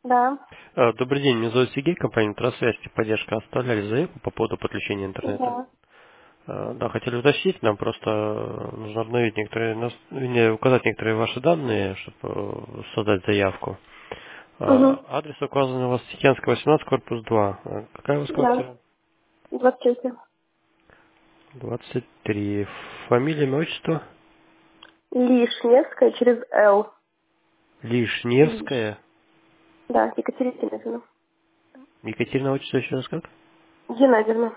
Да. Добрый день, меня зовут Сергей, компания Трансвязь, поддержка. Оставляли заявку по поводу подключения интернета. Да. Да, хотели уточнить, нам просто нужно обновить некоторые, вернее, указать некоторые ваши данные, чтобы создать заявку. Угу. Адрес указан у вас Тихенская, 18, корпус 2. Какая у вас Да. квартира? 23. 23. Фамилия, имя, отчество? Лишневская через Л. Лиш. Лишневская. Да, Екатерина Тимофеевна. Екатерина, отчество еще раз как? Геннадьевна.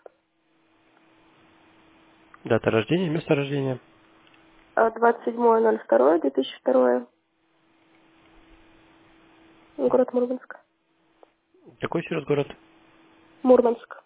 Дата рождения, место рождения. 27.02.2002. Город Мурманск. Какой еще раз город? Мурманск.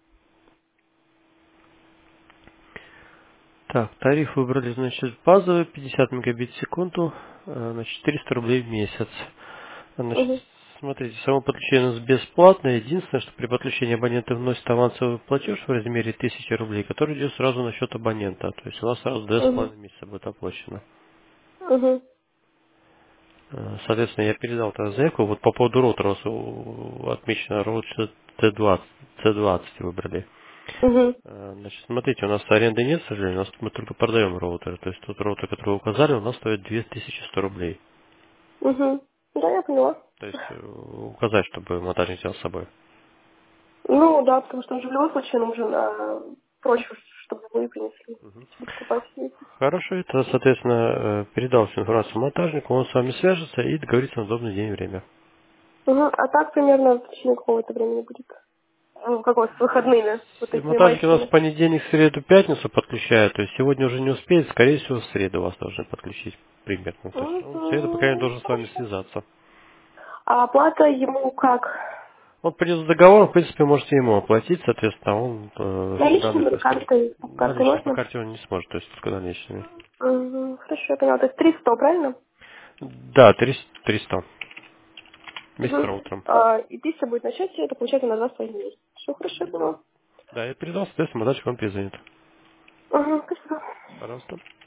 Так, тариф выбрали, значит, базовый, 50 мегабит в секунду, значит, 400 рублей в месяц. Значит, Угу. смотрите, само подключение у нас бесплатное. Единственное, что при подключении абонента вносит авансовый платеж в размере 1000 рублей, который идет сразу на счет абонента. То есть у вас сразу Угу. 2,5 месяца будет оплачено. Угу. Соответственно, я передал тогда заявку. Вот по поводу роутера у вас отмечено роутер T20, C20 выбрали. Угу. Значит, смотрите, у нас аренды нет, к сожалению, у нас мы только продаем роутер. То есть тот роутер, который вы указали, у нас стоит 2100 рублей. Угу. Да, я поняла. То есть указать, чтобы монтажник взял с собой. Ну, да, потому что уже в любом случае нужен прочь, чтобы вы принесли. Мгм. Чтобы покупать ездить. Хорошо, это, соответственно, передал всю информацию монтажнику, он с вами свяжется и договорится на удобный день и время. Угу. А так примерно в течение какого-то времени будет? Ну, как у вас с выходными, вот этими Монтажники у нас в майскими? понедельник, среду, пятницу подключают, то есть сегодня уже не успеет, скорее всего, в среду вас должны подключить примерно. То есть он в среду, пока не должен с вами Хорошо. связаться. А оплата ему как? Он придет с договором, в принципе, можете ему оплатить, соответственно, он данные Наличными или пустил. картой? Картой Наличные, по можно? карте он не сможет, то есть только наличными. Мгм. Хорошо, я поняла. То есть 300, правильно? Да, 300 вместе с Угу. роутером. И 1000 будет на счете, это получается на 2,5 месяца. Все хорошо, я поняла. Да, я передал, соответственно, дальше вам перезвонит. Угу, спасибо. Пожалуйста.